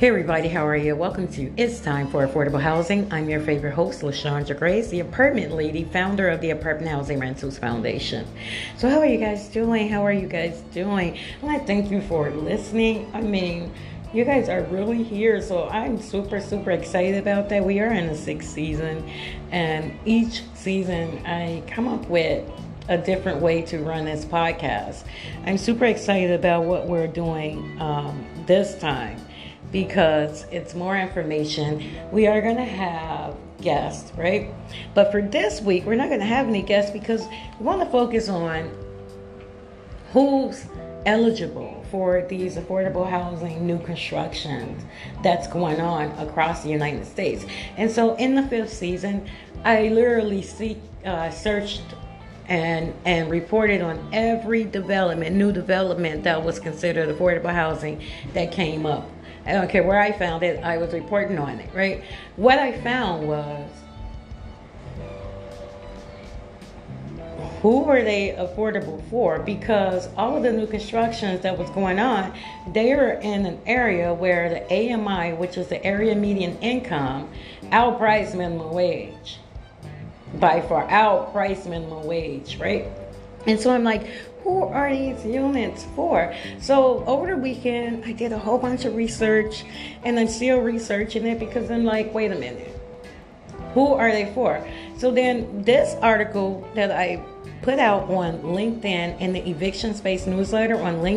Hey everybody, how are you? Welcome to It's Time for Affordable Housing. I'm your favorite host, LaShondra Grace, the apartment lady, founder of the Apartment Housing Rentals Foundation. So how are you guys doing? I want to thank you for listening. You guys are really here, so I'm super excited about that. We are in the 6th season, and each season I come up with a different way to run this podcast. I'm super excited about what we're doing this time, because it's more information. We are going to have guests, right? But for this week, we're not going to have any guests because we want to focus on who's eligible for these affordable housing new constructions that's going on across the United States. And so in the 5th season, I literally searched and reported on every new development that was considered affordable housing that came up. I don't care where I found it, I was reporting on it, right? What I found was, who were they affordable for? Because all of the new constructions that was going on, they were in an area where the AMI, which is the area median income, outpriced minimum wage. By far, outpriced minimum wage, right? And so I'm like, who are these units for? So over the weekend, I did a whole bunch of research, and I'm still researching it because I'm like, wait a minute, who are they for? So then this article that I put out on LinkedIn in the Eviction Space newsletter,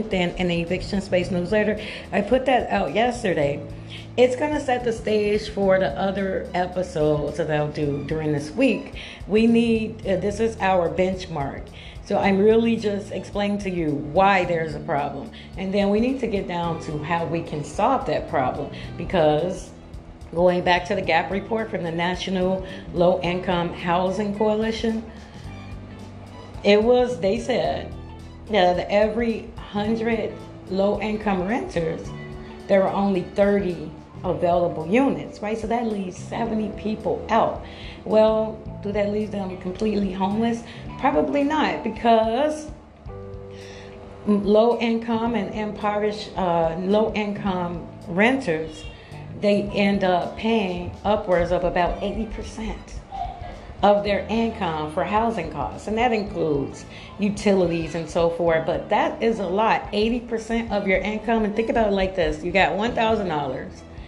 I put that out yesterday. It's going to set the stage for the other episodes that I'll do during this week. This is our benchmark. So I'm really just explaining to you why there's a problem. And then we need to get down to how we can solve that problem. Because going back to the GAP report from the National Low Income Housing Coalition, they said that every 100 low income renters, there are only 30 available units, right? So that leaves 70 people out. Well, do that leave them completely homeless? Probably not, because low income and impoverished low income renters, they end up paying upwards of about 80% of their income for housing costs, and that includes utilities and so forth. But that is a lot, 80% of your income. And think about it like this: you got $1,000,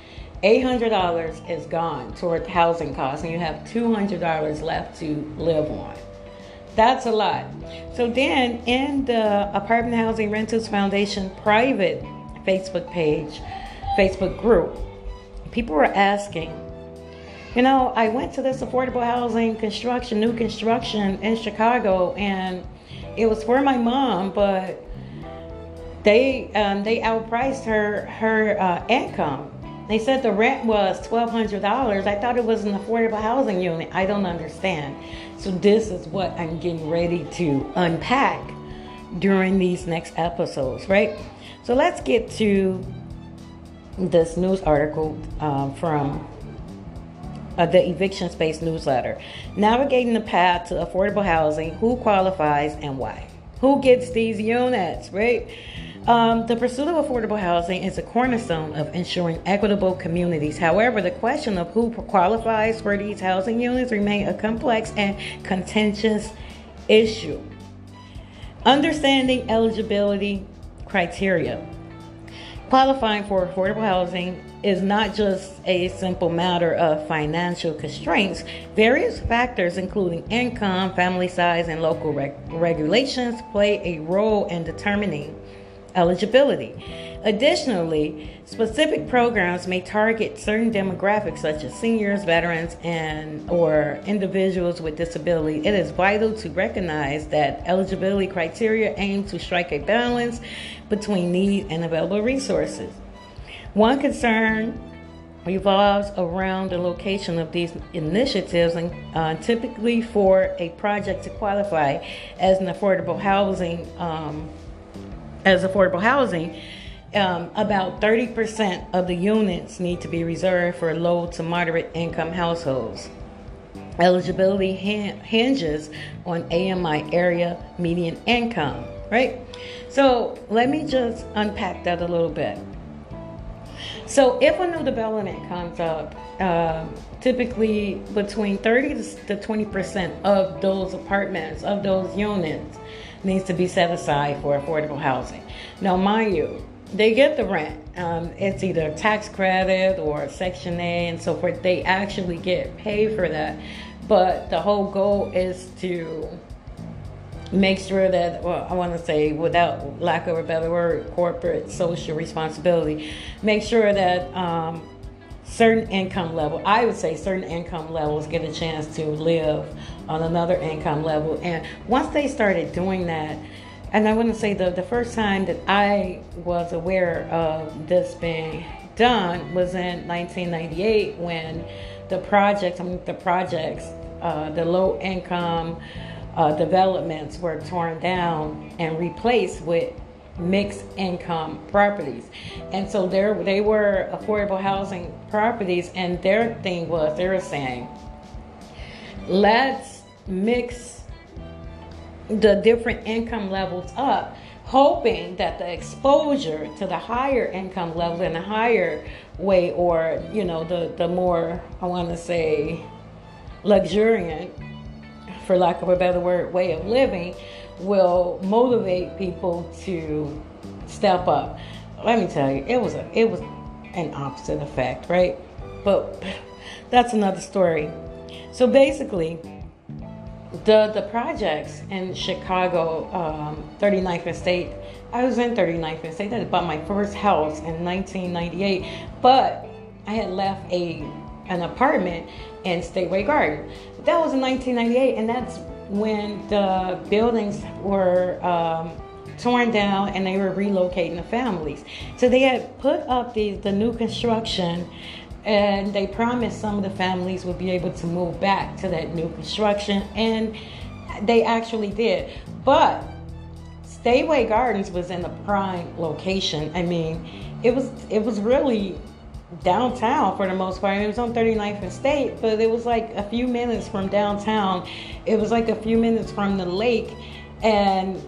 $800 is gone toward housing costs, and you have $200 left to live on. That's a lot. So then in the Apartment Housing Rentals Foundation private Facebook group, people were asking, I went to this affordable housing new construction in Chicago, and it was for my mom, but they outpriced her income. They said the rent was $1,200. I thought it was an affordable housing unit. I don't understand. So this is what I'm getting ready to unpack during these next episodes, right? So let's get to this news article from the Eviction Space newsletter. Navigating the path to affordable housing, who qualifies and why? Who gets these units, right? The pursuit of affordable housing is a cornerstone of ensuring equitable communities. However, the question of who qualifies for these housing units remains a complex and contentious issue. Understanding eligibility criteria. Qualifying for affordable housing is not just a simple matter of financial constraints. Various factors, including income, family size, and local regulations, play a role in determining eligibility. Additionally, specific programs may target certain demographics such as seniors, veterans, or individuals with disability. It is vital to recognize that eligibility criteria aim to strike a balance between need and available resources. One concern revolves around the location of these initiatives, and typically for a project to qualify as an affordable housing, about 30% of the units need to be reserved for low to moderate income households. Eligibility hinges on AMI, area median income, right? So let me just unpack that a little bit. So if a new development comes up, typically between 30 to 20% of those apartments, of those units, needs to be set aside for affordable housing. Now, mind you, they get the rent. It's either tax credit or Section A and so forth. They actually get paid for that. But the whole goal is to make sure that, well, I want to say, without lack of a better word, corporate social responsibility, make sure that certain income level, I would say certain income levels get a chance to live on another income level. And once they started doing that, and I want to say the first time that I was aware of this being done was in 1998 when the low income developments were torn down and replaced with mixed income properties. And so they were affordable housing properties, and their thing was, they were saying, let's mix the different income levels up, hoping that the exposure to the higher income level and the higher way, or the more, I want to say, luxuriant, for lack of a better word, way of living will motivate people to step up. Let me tell you, it was an opposite effect, right? But that's another story. So basically, the projects in Chicago, 39th and State, I was in 39th and State. I bought my first house in 1998, but I had left an apartment in Stateway Garden. That was in 1998, and that's when the buildings were torn down and they were relocating the families. So they had put up the new construction, and they promised some of the families would be able to move back to that new construction, and they actually did. But Stateway Gardens was in a prime location. I mean, it was really downtown for the most part. It was on 39th and State, but it was like a few minutes from downtown. It was like a few minutes from the lake, and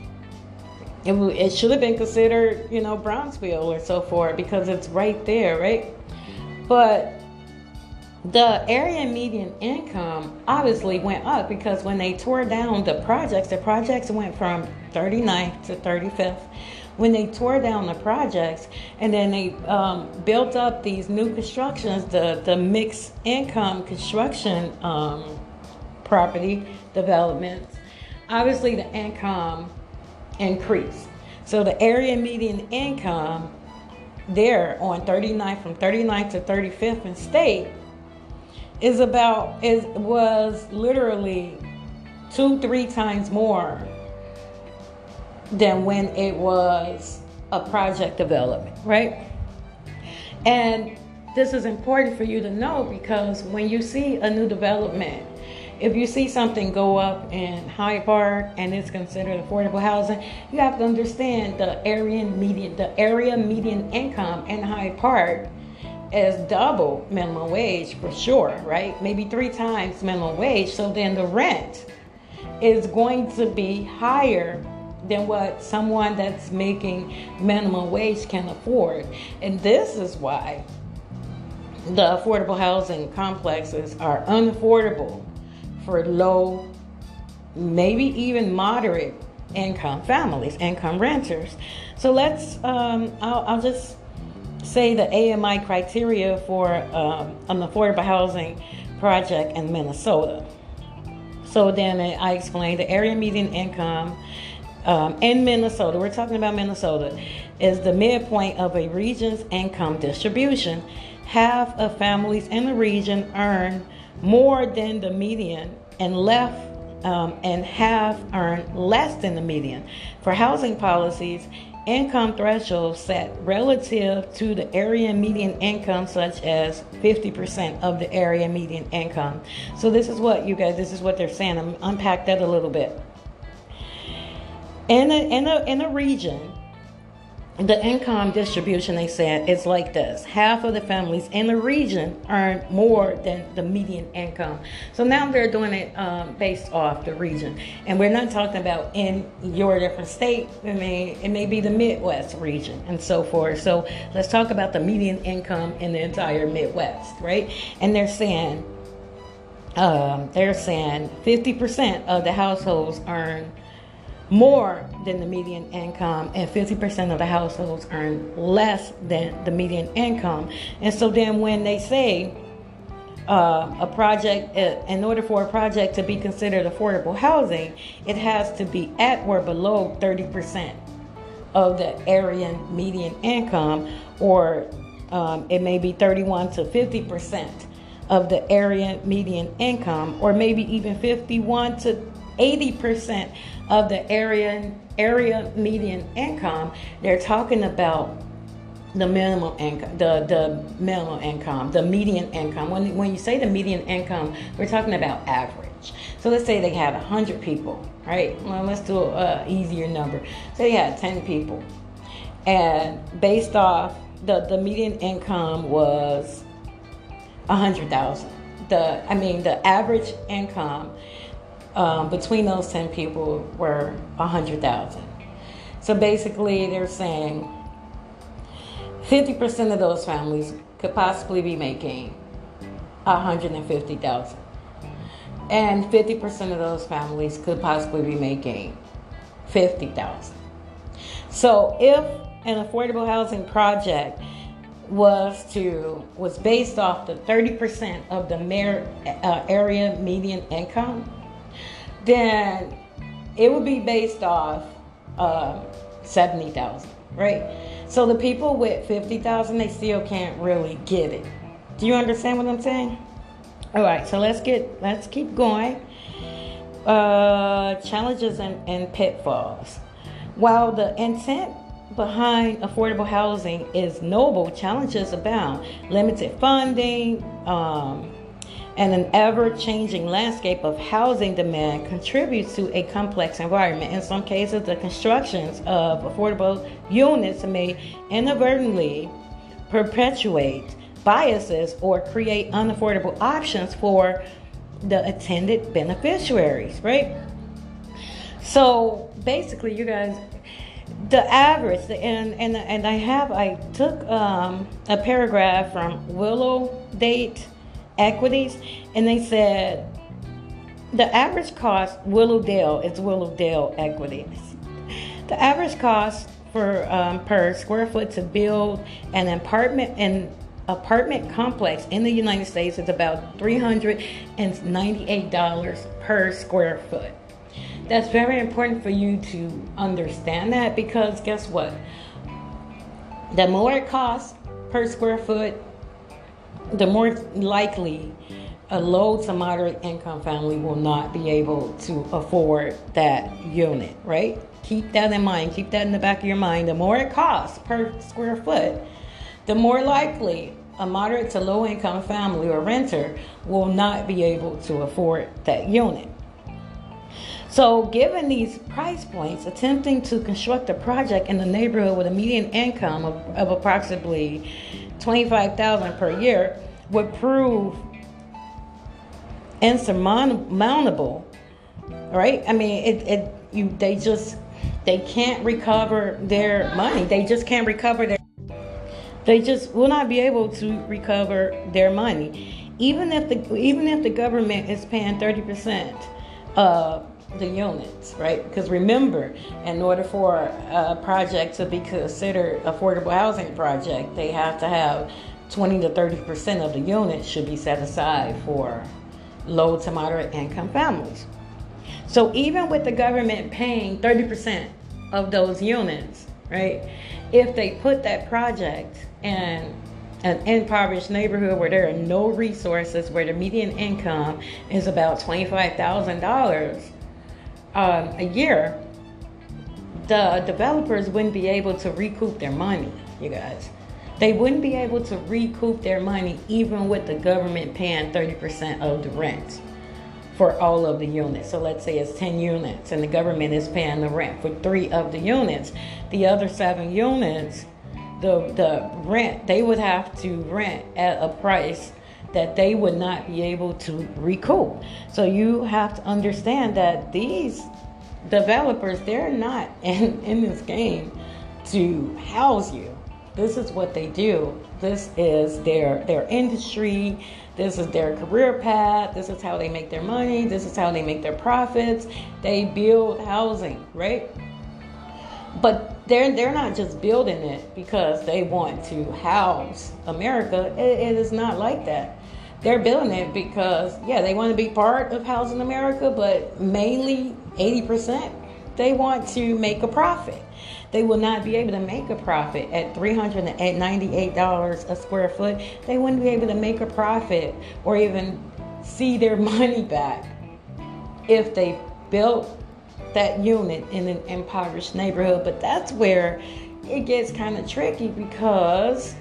it should have been considered, Brownsville or so forth, because it's right there, right? But the area median income obviously went up because when they tore down the projects went from 39th to 35th. When they tore down the projects and then they built up these new constructions, the mixed income construction property developments, obviously the income increased. So the area median income there on 39th, from 39th to 35th and State, was literally 2-3 times more than when it was a project development, right? And this is important for you to know, because when you see a new development, if you see something go up in Hyde Park and it's considered affordable housing, you have to understand the area median income in Hyde Park is double minimum wage for sure, right? Maybe 3 times minimum wage. So then the rent is going to be higher than what someone that's making minimum wage can afford. And this is why the affordable housing complexes are unaffordable for low, maybe even moderate income families, income renters. So let's, I'll just say the AMI criteria for an affordable housing project in Minnesota. So then I explained the area median income in Minnesota, we're talking about Minnesota, is the midpoint of a region's income distribution. Half of families in the region earn more than the median, and half earn less than the median. For housing policies, income thresholds set relative to the area median income, such as 50% of the area median income. So this is what they're saying. I'm unpack that a little bit. In a region the income distribution, they said, is like this: half of the families in the region earn more than the median income. So now they're doing it based off the region, and we're not talking about in your different state. I mean, it may be the Midwest region and so forth. So let's talk about the median income in the entire Midwest, right? And they're saying 50% of the households earn more than the median income, and 50% of the households earn less than the median income. And so then when they say a project, in order for a project to be considered affordable housing, it has to be at or below 30% of the area median income, or it may be 31 to 50% of the area median income, or maybe even 51 to 80% of the area median income. They're talking about the minimum income, the minimum income, the median income. When you say the median income, we're talking about average. So let's say they had 100 people, right? Well, let's do an easier number. Say they had 10 people, and based off the median income was 100,000. The average income between those 10 people were 100,000. So basically they're saying 50% of those families could possibly be making 150,000. And 50% of those families could possibly be making 50,000. So if an affordable housing project was based off the 30% of the area median income, then it would be based off 70,000, right? So the people with 50,000, they still can't really get it. Do you understand what I'm saying? All right, so let's keep going. Challenges and pitfalls. While the intent behind affordable housing is noble, challenges abound. Limited funding, and an ever-changing landscape of housing demand contributes to a complex environment. In some cases, the constructions of affordable units may inadvertently perpetuate biases or create unaffordable options for the intended beneficiaries, right? So basically, you guys, the average, and I took a paragraph from Willow Date Equities, and they said the average cost, Willowdale Equities, the average cost for per square foot to build an apartment complex in the United States is about $398 per square foot. That's very important for you to understand that, because guess what? The more it costs per square foot, the more likely a low to moderate income family will not be able to afford that unit, right? Keep that in mind. Keep that in the back of your mind. The more it costs per square foot, the more likely a moderate to low income family or renter will not be able to afford that unit. So given these price points, attempting to construct a project in the neighborhood with a median income of approximately $25,000 per year would prove insurmountable, right? I mean, they can't recover their money. They just can't recover they just will not be able to recover their money, even if the government is paying 30% of the units, right? Because remember, in order for a project to be considered affordable housing project, they have to have 20 to 30% of the units should be set aside for low to moderate income families. So even with the government paying 30% of those units, right, if they put that project in an impoverished neighborhood where there are no resources, where the median income is about $25,000 a year, the developers wouldn't be able to recoup their money, you guys. They wouldn't be able to recoup their money even with the government paying 30% of the rent for all of the units. So let's say it's 10 units and the government is paying the rent for 3 of the units. The other 7 units, the rent, they would have to rent at a price that they would not be able to recoup. So you have to understand that these developers, they're not in this game to house you. This is what they do. This is their industry. This is their career path. This is how they make their money. This is how they make their profits. They build housing, right? But they're not just building it because they want to house America. It is not like that. They're building it because, yeah, they want to be part of housing America, but mainly 80%, they want to make a profit. They will not be able to make a profit at $398 a square foot. They wouldn't be able to make a profit or even see their money back if they built that unit in an impoverished neighborhood. But that's where it gets kind of tricky, because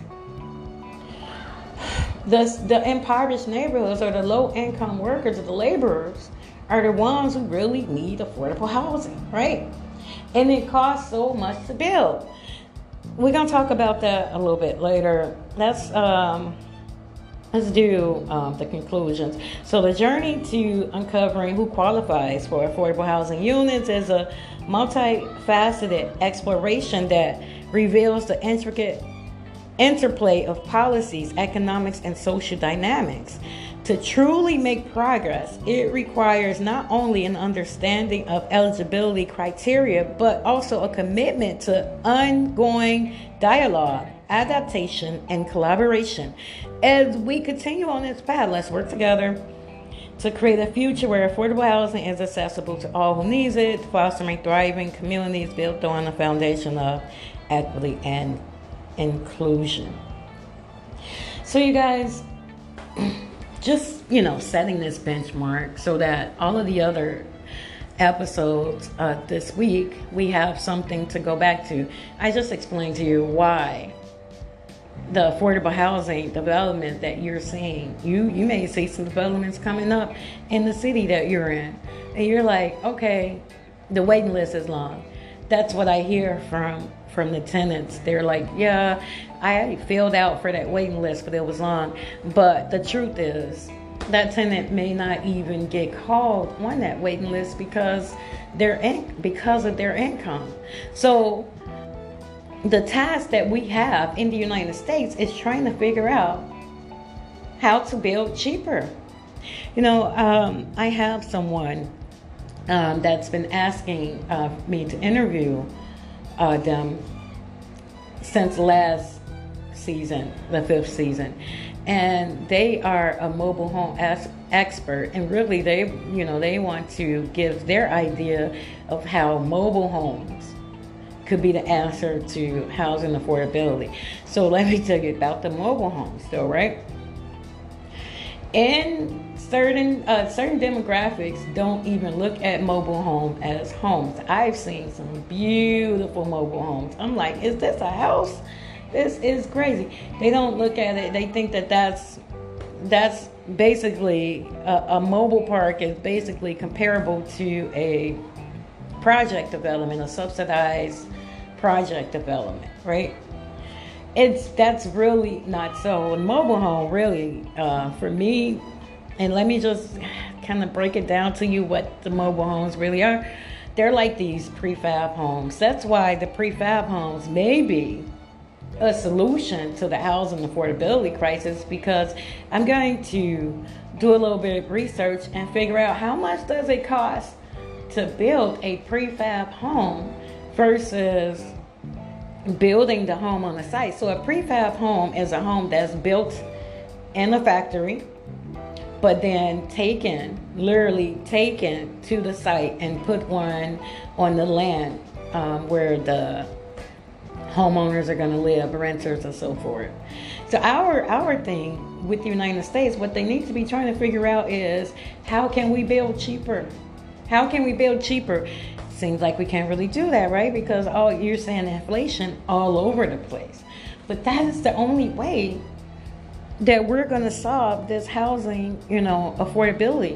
the impoverished neighborhoods, or the low-income workers, or the laborers, are the ones who really need affordable housing, right? And it costs so much to build. We're gonna talk about that a little bit later. Let's do the conclusions. So the journey to uncovering who qualifies for affordable housing units is a multifaceted exploration that reveals the intricate interplay of policies, economics, and social dynamics. To truly make progress, it requires not only an understanding of eligibility criteria, but also a commitment to ongoing dialogue, adaptation, and collaboration. As we continue on this path, let's work together to create a future where affordable housing is accessible to all who needs it, fostering thriving communities built on a foundation of equity and inclusion. So you guys, just, setting this benchmark so that all of the other episodes this week, we have something to go back to. I just explained to you why the affordable housing development that you're seeing, you may see some developments coming up in the city that you're in, and you're like, okay, the waiting list is long. That's what I hear from the tenants. They're like, yeah, I filled out for that waiting list, but it was long. But the truth is, that tenant may not even get called on that waiting list because of their income. So the task that we have in the United States is trying to figure out how to build cheaper. I have someone that's been asking me to interview them since last season, the 5th season, and they are a mobile home expert, and really they want to give their idea of how mobile homes could be the answer to housing affordability. So let me tell you about the mobile homes though, right? And certain demographics don't even look at mobile home as homes. I've seen some beautiful mobile homes. I'm like, is this a house? This is crazy. They don't look at it. They think that that's basically a mobile park is basically comparable to a project development, a subsidized project development, right? That's really not so. A mobile home really, for me, and let me just kind of break it down to you what the mobile homes really are. They're like these prefab homes. That's why the prefab homes may be a solution to the housing affordability crisis, because I'm going to do a little bit of research and figure out how much does it cost to build a prefab home versus building the home on the site. So a prefab home is a home that's built in a factory, but then literally taken to the site and put one on the land where the homeowners are going to live, renters and so forth. So our thing with the United States, what they need to be trying to figure out is, how can we build cheaper? How can we build cheaper? Seems like we can't really do that, right? Because you're saying inflation all over the place. But that is the only way that we're going to solve this housing, affordability.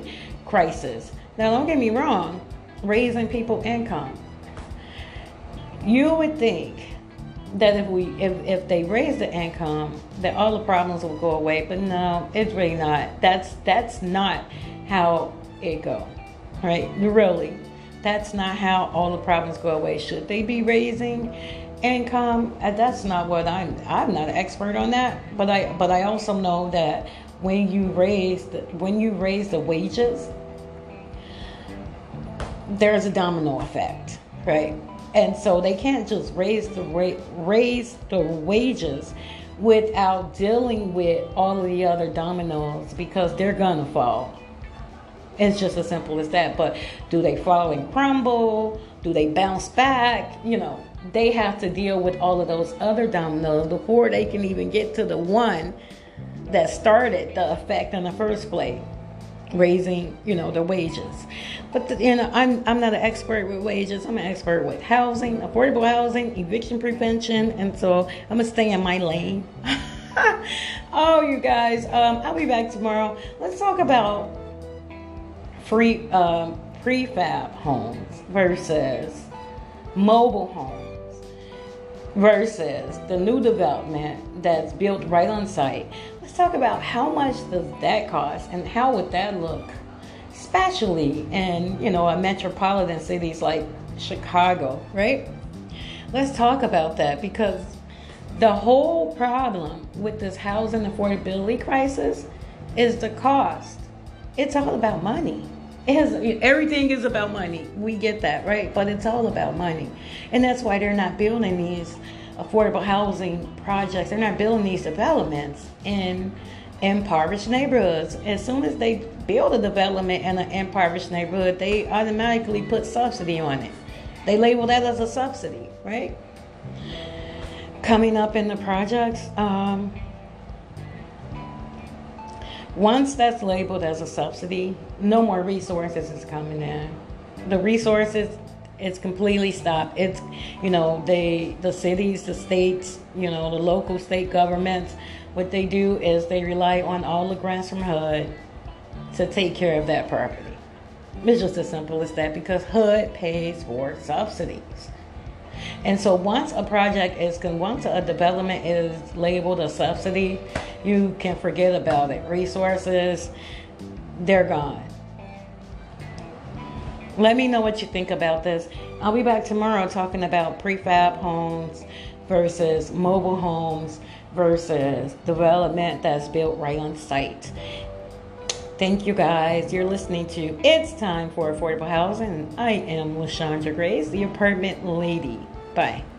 crisis. Now, don't get me wrong, raising people's income. You would think that if they raise the income, that all the problems will go away, but no, it's really not. That's not how it go, right? Really, that's not how all the problems go away. Should they be raising income? That's not what I'm not an expert on that, but I also know that when you raise the wages, there's a domino effect, right? And so they can't just raise the wages without dealing with all of the other dominoes, because they're gonna fall. It's just as simple as that. But do they fall and crumble? Do they bounce back? They have to deal with all of those other dominoes before they can even get to the one that started the effect in the first place, raising, the wages. But I'm not an expert with wages. I'm an expert with housing, affordable housing, eviction prevention, and so I'm gonna stay in my lane. Oh, you guys, I'll be back tomorrow. Let's talk about prefab homes versus mobile homes versus the new development that's built right on site. Let's talk about how much does that cost and how would that look, especially in a metropolitan cities like Chicago, right? Let's talk about that, because the whole problem with this housing affordability crisis is the cost. It's all about money. Everything is about money. We get that, right? But it's all about money. And that's why they're not building these affordable housing projects. They're not building these developments in impoverished neighborhoods. As soon as they build a development in an impoverished neighborhood, they automatically put subsidy on it. They label that as a subsidy, right? Coming up in the projects, once that's labeled as a subsidy, no more resources is coming in. The resources, it's completely stopped. It's, the cities, the states, the local state governments, what they do is they rely on all the grants from HUD to take care of that property. It's just as simple as that, because HUD pays for subsidies. And so once a development is labeled a subsidy, you can forget about it. Resources, they're gone. Let me know what you think about this. I'll be back tomorrow talking about prefab homes versus mobile homes versus development that's built right on site. Thank you guys. You're listening to It's Time for Affordable Housing. I am LaShondra Grace, the apartment lady. Bye.